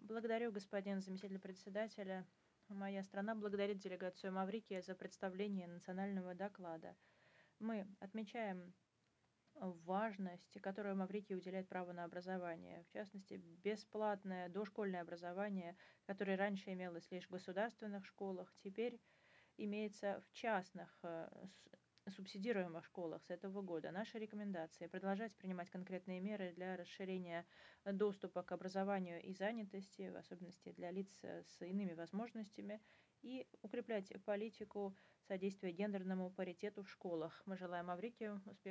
Благодарю, господин заместитель председателя. Моя страна благодарит делегацию Маврикии за представление национального доклада. Мы отмечаем важность, которую Маврикия уделяет праву на образование. В частности, бесплатное дошкольное образование, которое раньше имелось лишь в государственных школах, теперь имеется в частных субсидируемых школах с этого года. Наши рекомендации – продолжать принимать конкретные меры для расширения доступа к образованию и занятости, в особенности для лиц с иными возможностями, и укреплять политику содействия гендерному паритету в школах. Мы желаем Маврикию успехов.